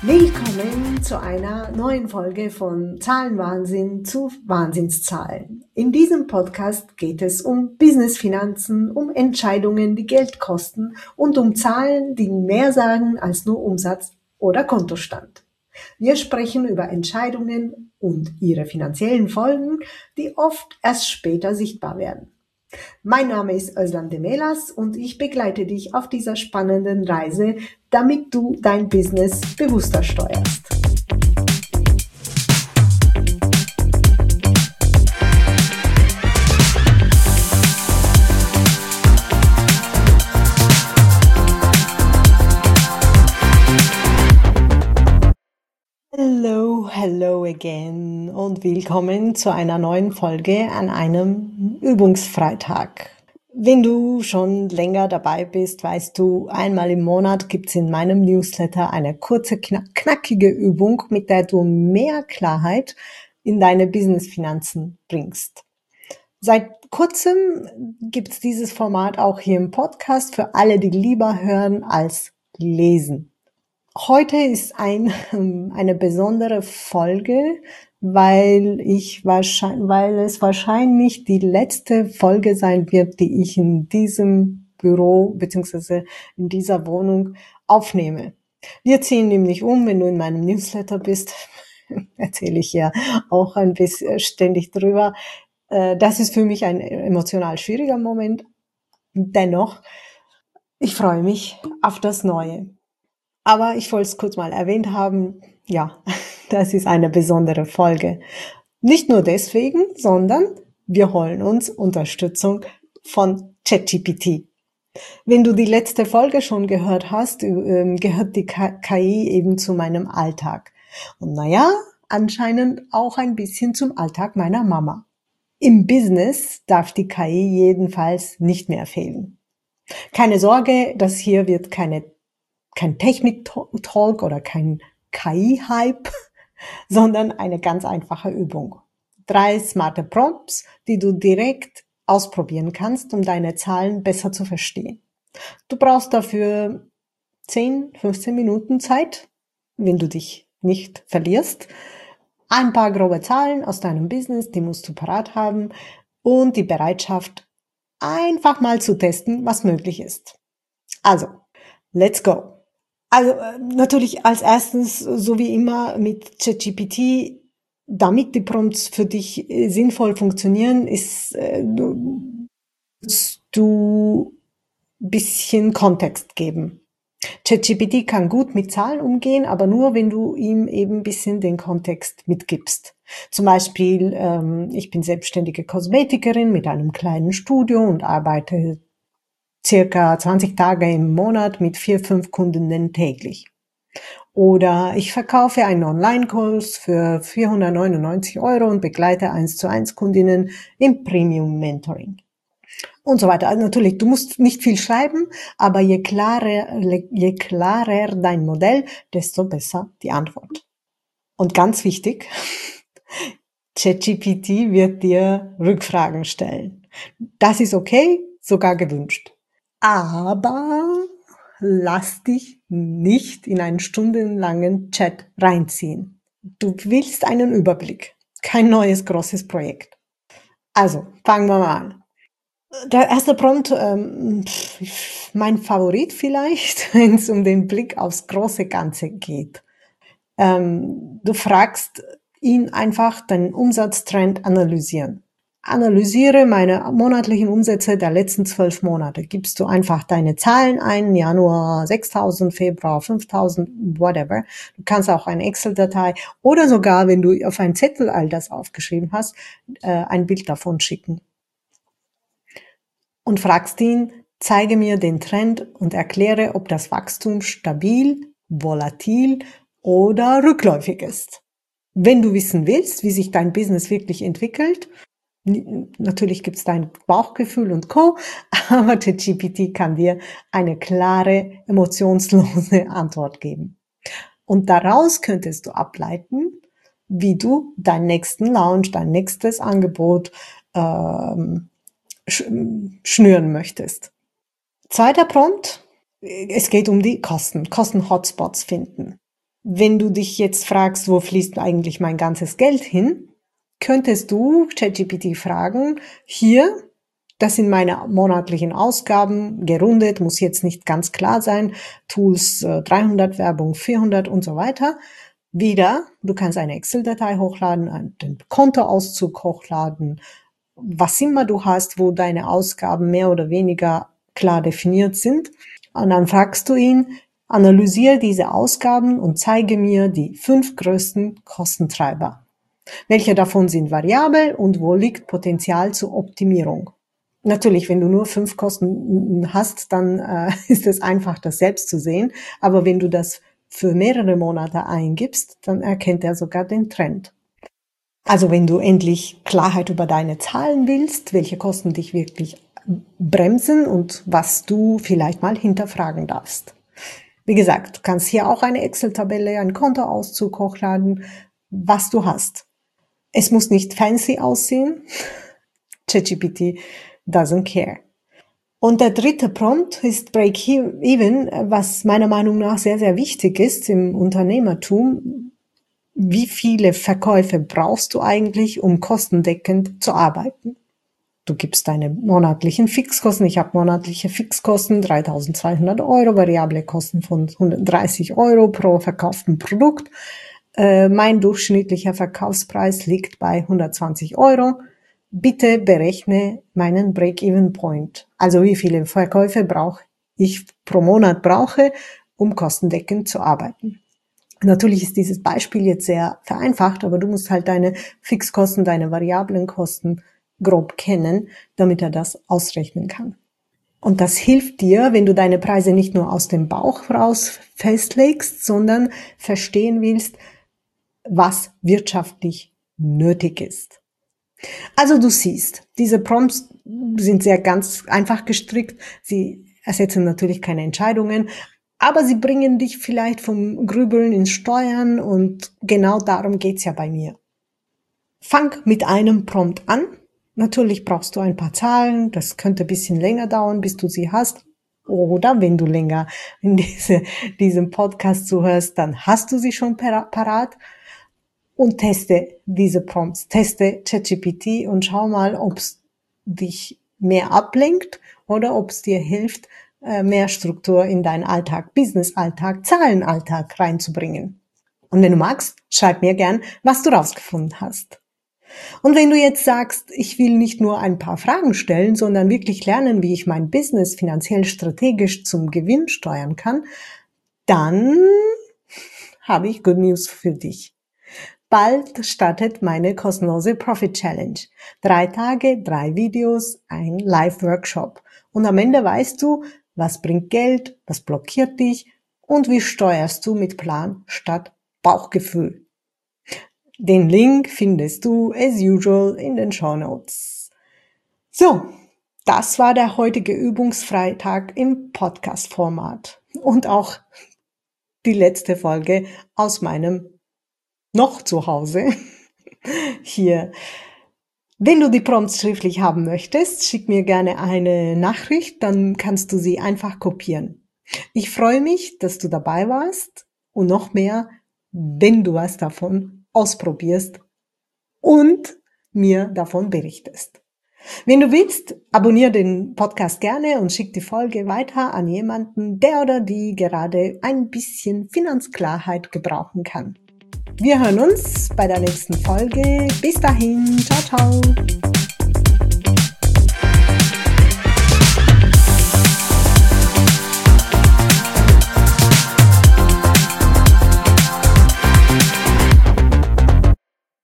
Willkommen zu einer neuen Folge von Zahlenwahnsinn zu Wahnsinnszahlen. In diesem Podcast geht es um Businessfinanzen, um Entscheidungen, die Geld kosten und um Zahlen, die mehr sagen als nur Umsatz oder Kontostand. Wir sprechen über Entscheidungen und ihre finanziellen Folgen, die oft erst später sichtbar werden. Mein Name ist Özlem Demelas und ich begleite dich auf dieser spannenden Reise, damit du dein Business bewusster steuerst. Hello again und willkommen zu einer neuen Folge an einem Übungsfreitag. Wenn du schon länger dabei bist, weißt du, einmal im Monat gibt's in meinem Newsletter eine kurze, knackige Übung, mit der du mehr Klarheit in deine Businessfinanzen bringst. Seit kurzem gibt's dieses Format auch hier im Podcast für alle, die lieber hören als lesen. Heute ist eine besondere Folge, weil es wahrscheinlich die letzte Folge sein wird, die ich in diesem Büro bzw. in dieser Wohnung aufnehme. Wir ziehen nämlich um, wenn du in meinem Newsletter bist, erzähle ich ja auch ein bisschen ständig drüber. Das ist für mich ein emotional schwieriger Moment. Dennoch, ich freue mich auf das Neue. Aber ich wollte es kurz mal erwähnt haben, ja, das ist eine besondere Folge. Nicht nur deswegen, sondern wir holen uns Unterstützung von ChatGPT. Wenn du die letzte Folge schon gehört hast, gehört die KI eben zu meinem Alltag. Und naja, anscheinend auch ein bisschen zum Alltag meiner Mama. Im Business darf die KI jedenfalls nicht mehr fehlen. Keine Sorge, das hier wird kein Technik-Talk oder kein KI-Hype, sondern eine ganz einfache Übung. 3 smarte Prompts, die du direkt ausprobieren kannst, um deine Zahlen besser zu verstehen. Du brauchst dafür 10, 15 Minuten Zeit, wenn du dich nicht verlierst. Ein paar grobe Zahlen aus deinem Business, die musst du parat haben und die Bereitschaft, einfach mal zu testen, was möglich ist. Also, let's go! Also natürlich als erstes, so wie immer mit ChatGPT, damit die Prompts für dich sinnvoll funktionieren, musst du bisschen Kontext geben. ChatGPT kann gut mit Zahlen umgehen, aber nur, wenn du ihm eben ein bisschen den Kontext mitgibst. Zum Beispiel, ich bin selbstständige Kosmetikerin mit einem kleinen Studio und arbeite circa 20 Tage im Monat mit 4, 5 Kundinnen täglich. Oder ich verkaufe einen Online-Kurs für 499 € und begleite 1:1 Kundinnen im Premium-Mentoring. Und so weiter. Also natürlich, du musst nicht viel schreiben, aber je klarer dein Modell, desto besser die Antwort. Und ganz wichtig, ChatGPT wird dir Rückfragen stellen. Das ist okay, sogar gewünscht. Aber lass dich nicht in einen stundenlangen Chat reinziehen. Du willst einen Überblick, kein neues großes Projekt. Also, fangen wir mal an. Der erste Prompt, mein Favorit vielleicht, wenn es um den Blick aufs große Ganze geht. Du fragst ihn einfach, deinen Umsatztrend analysieren. Analysiere meine monatlichen Umsätze der letzten 12 Monate. Gibst du einfach deine Zahlen ein, Januar 6.000, Februar 5.000, whatever. Du kannst auch eine Excel-Datei oder sogar, wenn du auf einen Zettel all das aufgeschrieben hast, ein Bild davon schicken. Und fragst ihn, zeige mir den Trend und erkläre, ob das Wachstum stabil, volatil oder rückläufig ist. Wenn du wissen willst, wie sich dein Business wirklich entwickelt, natürlich gibt's dein Bauchgefühl und Co., aber ChatGPT kann dir eine klare, emotionslose Antwort geben. Und daraus könntest du ableiten, wie du deinen nächsten Launch, dein nächstes Angebot schnüren möchtest. Zweiter Prompt, es geht um die Kosten-Hotspots finden. Wenn du dich jetzt fragst, wo fließt eigentlich mein ganzes Geld hin, könntest du ChatGPT fragen, hier, das sind meine monatlichen Ausgaben, gerundet, muss jetzt nicht ganz klar sein, Tools 300, Werbung 400 und so weiter. Wieder, du kannst eine Excel-Datei hochladen, einen Kontoauszug hochladen, was immer du hast, wo deine Ausgaben mehr oder weniger klar definiert sind. Und dann fragst du ihn, analysiere diese Ausgaben und zeige mir die 5 größten Kostentreiber. Welche davon sind variabel und wo liegt Potenzial zur Optimierung? Natürlich, wenn du nur 5 Kosten hast, dann ist es einfach, das selbst zu sehen. Aber wenn du das für mehrere Monate eingibst, dann erkennt er sogar den Trend. Also wenn du endlich Klarheit über deine Zahlen willst, welche Kosten dich wirklich bremsen und was du vielleicht mal hinterfragen darfst. Wie gesagt, du kannst hier auch eine Excel-Tabelle, einen Kontoauszug hochladen, was du hast. Es muss nicht fancy aussehen. ChatGPT doesn't care. Und der dritte Prompt ist Break-Even, was meiner Meinung nach sehr, sehr wichtig ist im Unternehmertum. Wie viele Verkäufe brauchst du eigentlich, um kostendeckend zu arbeiten? Du gibst deine monatlichen Fixkosten. Ich habe monatliche Fixkosten, 3.200 €, variable Kosten von 130 € pro verkauften Produkt. Mein durchschnittlicher Verkaufspreis liegt bei 120 €. Bitte berechne meinen Break-Even-Point. Also wie viele Verkäufe ich pro Monat brauche, um kostendeckend zu arbeiten. Natürlich ist dieses Beispiel jetzt sehr vereinfacht, aber du musst halt deine Fixkosten, deine variablen Kosten grob kennen, damit er das ausrechnen kann. Und das hilft dir, wenn du deine Preise nicht nur aus dem Bauch raus festlegst, sondern verstehen willst, was wirtschaftlich nötig ist. Also du siehst, diese Prompts sind sehr ganz einfach gestrickt. Sie ersetzen natürlich keine Entscheidungen, aber sie bringen dich vielleicht vom Grübeln ins Steuern und genau darum geht's ja bei mir. Fang mit einem Prompt an. Natürlich brauchst du ein paar Zahlen. Das könnte ein bisschen länger dauern, bis du sie hast. Oder wenn du länger in diesem Podcast zuhörst, dann hast du sie schon parat. Und teste diese Prompts, teste ChatGPT und schau mal, ob es dich mehr ablenkt oder ob es dir hilft, mehr Struktur in deinen Alltag, Business-Alltag, Zahlenalltag reinzubringen. Und wenn du magst, schreib mir gern, was du rausgefunden hast. Und wenn du jetzt sagst, ich will nicht nur ein paar Fragen stellen, sondern wirklich lernen, wie ich mein Business finanziell strategisch zum Gewinn steuern kann, dann habe ich Good News für dich. Bald startet meine kostenlose Profit Challenge. 3 Tage, 3 Videos, ein Live-Workshop. Und am Ende weißt du, was bringt Geld, was blockiert dich und wie steuerst du mit Plan statt Bauchgefühl. Den Link findest du as usual in den Shownotes. So, das war der heutige Übungsfreitag im Podcast-Format und auch die letzte Folge aus meinem noch zu Hause hier. Wenn du die Prompts schriftlich haben möchtest, schick mir gerne eine Nachricht, dann kannst du sie einfach kopieren. Ich freue mich, dass du dabei warst und noch mehr, wenn du was davon ausprobierst und mir davon berichtest. Wenn du willst, abonniere den Podcast gerne und schick die Folge weiter an jemanden, der oder die gerade ein bisschen Finanzklarheit gebrauchen kann. Wir hören uns bei der nächsten Folge. Bis dahin. Ciao, ciao.